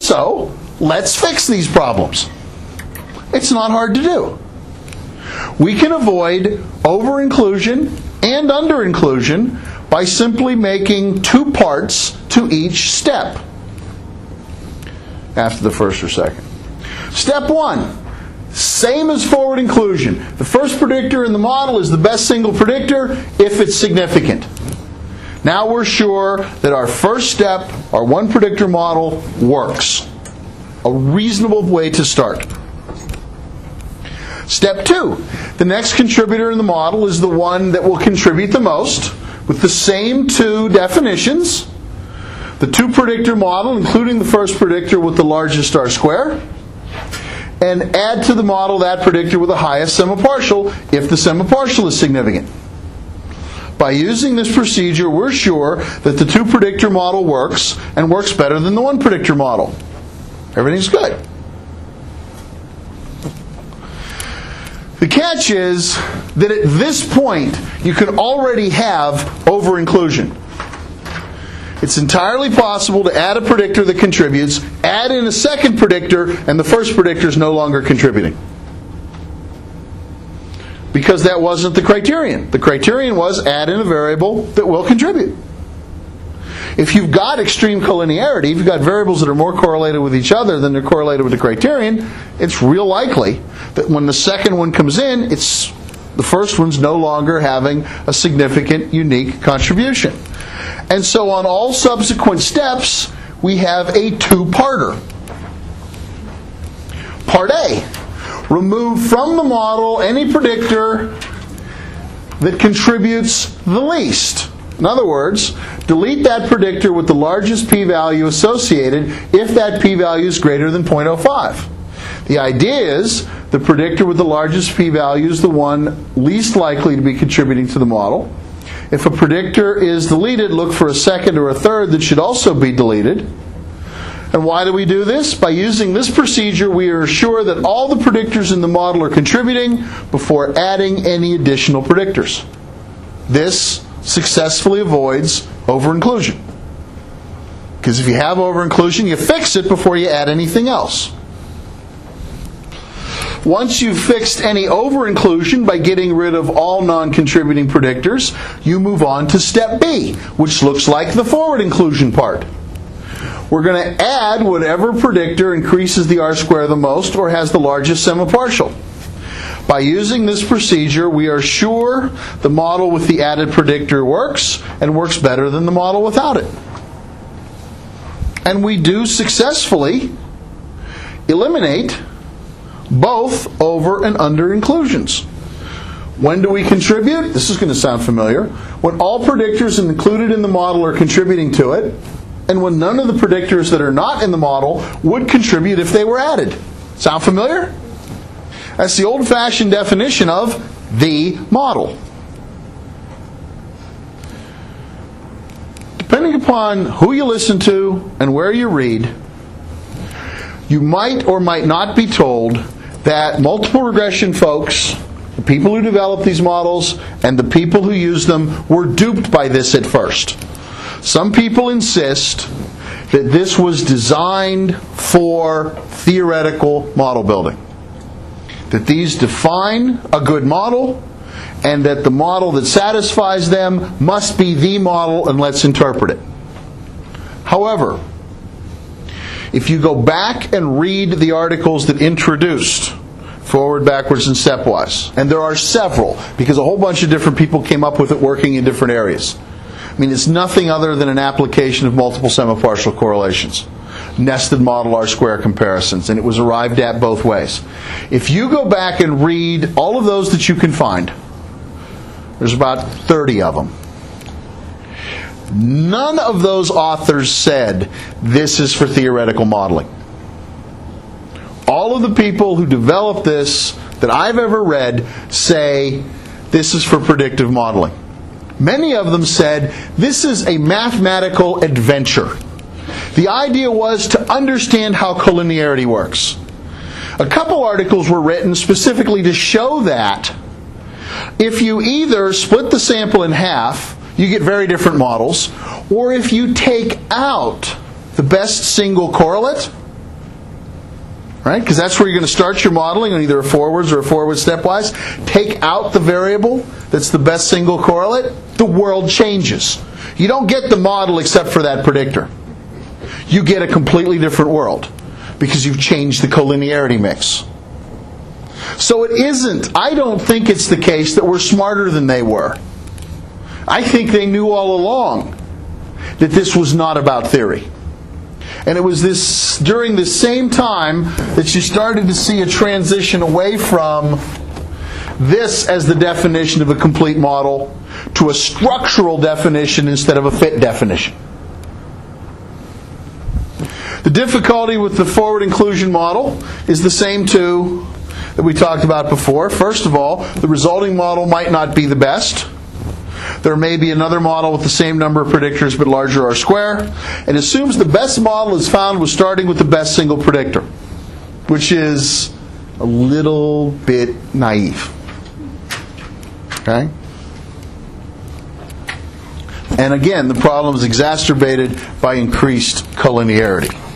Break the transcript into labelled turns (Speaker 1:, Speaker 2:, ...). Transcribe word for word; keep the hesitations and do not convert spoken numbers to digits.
Speaker 1: So, let's fix these problems. It's not hard to do. We can avoid over-inclusion and under-inclusion by simply making two parts to each step after the first or second. Step one, same as forward inclusion. The first predictor in the model is the best single predictor if it's significant. Now we're sure that our first step, our one predictor model, works. A reasonable way to start. Step two, the next contributor in the model is the one that will contribute the most with the same two definitions. The two predictor model, including the first predictor with the largest R square, and add to the model that predictor with the highest semipartial if the semipartial is significant. By using this procedure, we're sure that the two predictor model works and works better than the one predictor model. Everything's good. The catch is that at this point, you can already have over-inclusion. It's entirely possible to add a predictor that contributes, add in a second predictor, and the first predictor is no longer contributing. Because that wasn't the criterion. The criterion was add in a variable that will contribute. If you've got extreme collinearity, if you've got variables that are more correlated with each other than they're correlated with the criterion, it's real likely that when the second one comes in, it's the first one's no longer having a significant, unique contribution. And so on all subsequent steps, we have a two-parter. Part A, remove from the model any predictor that contributes the least. In other words, delete that predictor with the largest p-value associated if that p-value is greater than zero point zero five. The idea is the predictor with the largest p-value is the one least likely to be contributing to the model. If a predictor is deleted, look for a second or a third that should also be deleted. And why do we do this? By using this procedure, we are sure that all the predictors in the model are contributing before adding any additional predictors. This successfully avoids over-inclusion. Because if you have over-inclusion, you fix it before you add anything else. Once you've fixed any over-inclusion by getting rid of all non-contributing predictors, you move on to step B, which looks like the forward inclusion part. We're going to add whatever predictor increases the R square the most or has the largest semipartial. By using this procedure, we are sure the model with the added predictor works and works better than the model without it. And we do successfully eliminate both over and under inclusions. When do we contribute? This is going to sound familiar. When all predictors included in the model are contributing to it, and when none of the predictors that are not in the model would contribute if they were added. Sound familiar? That's the old-fashioned definition of the model. Depending upon who you listen to and where you read, you might or might not be told that multiple regression folks, the people who develop these models and the people who use them, were duped by this at first. Some people insist that this was designed for theoretical model building. That these define a good model, and that the model that satisfies them must be the model, and let's interpret it. However, if you go back and read the articles that introduced forward, backwards, and stepwise, and there are several, because a whole bunch of different people came up with it working in different areas. I mean, it's nothing other than an application of multiple semipartial correlations. Nested model R-square comparisons, and it was arrived at both ways. If you go back and read all of those that you can find, there's about thirty of them. None of those authors said this is for theoretical modeling. All of the people who developed this that I've ever read say this is for predictive modeling. Many of them said this is a mathematical adventure. The idea was to understand how collinearity works. A couple articles were written specifically to show that if you either split the sample in half, you get very different models, or if you take out the best single correlate, right? Because that's where you're going to start your modeling on either a forwards or a forward stepwise. Take out the variable that's the best single correlate, the world changes. You don't get the model except for that predictor. You get a completely different world because you've changed the collinearity mix. So it isn't, I don't think it's the case that we're smarter than they were. I think they knew all along that this was not about theory. And it was this during the same time that you started to see a transition away from this as the definition of a complete model to a structural definition instead of a fit definition. The difficulty with the forward inclusion model is the same two that we talked about before. First of all, the resulting model might not be the best. There may be another model with the same number of predictors but larger R square, and assumes the best model is found with starting with the best single predictor, which is a little bit naive. Okay? And again, the problem is exacerbated by increased collinearity.